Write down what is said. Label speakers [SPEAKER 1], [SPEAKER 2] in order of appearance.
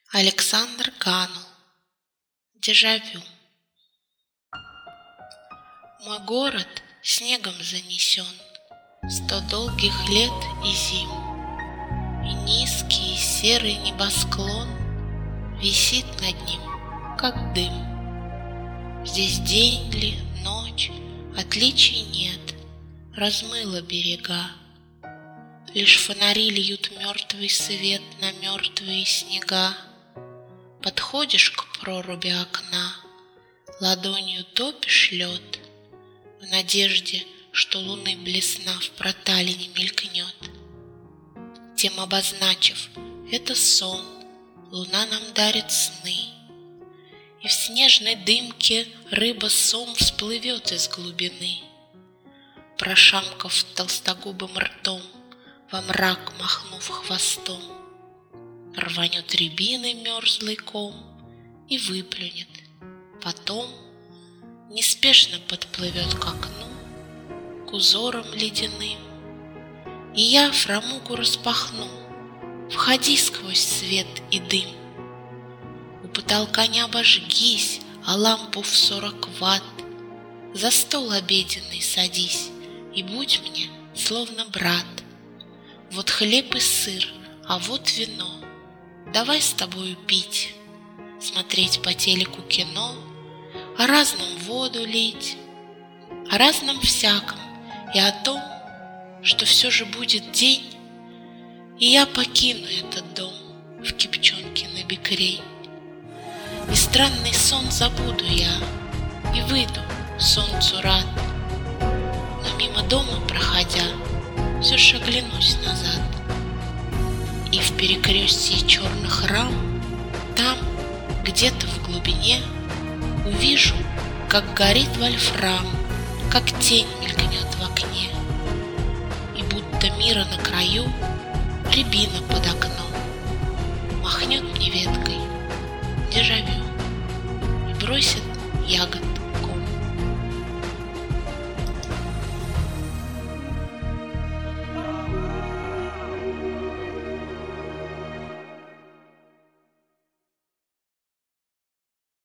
[SPEAKER 1] Александр Ганул. Дежавю. Мой город снегом занесен 100 долгих лет и зим, и низкий серый небосклон висит над ним, как дым. Здесь день ли, ночь, отличий нет, размыло берега. Лишь фонари льют мертвый свет на мертвые снега. Подходишь к проруби окна, ладонью топишь лед, в надежде, что луны блесна в проталине мелькнет. Тем обозначив, это сон, луна нам дарит сны, и в снежной дымке рыба-сом всплывет из глубины, прошамкав толстогубым ртом, во мрак махнув хвостом. Рванет рябиной мерзлый ком и выплюнет. Потом неспешно подплывет к окну, к узорам ледяным. И я фрамугу распахну, входи сквозь свет и дым. У потолка не обожгись, а лампу в 40 ватт. За стол обеденный садись и будь мне словно брат. Вот хлеб и сыр, а вот вино. Давай с тобою пить, смотреть по телеку кино, о разном воду лить, о разном всяком и о том, что все же будет день, и я покину этот дом в кипчонке на бекрень. И странный сон забуду я, и выйду солнцу рад, но мимо дома проходя, все ж оглянусь назад. И в перекрестии черных рам, там, где-то в глубине, увижу, как горит вольфрам, как тень мелькнет в окне. И будто мира на краю рябина под окном махнет мне веткой дежавю и бросит ягод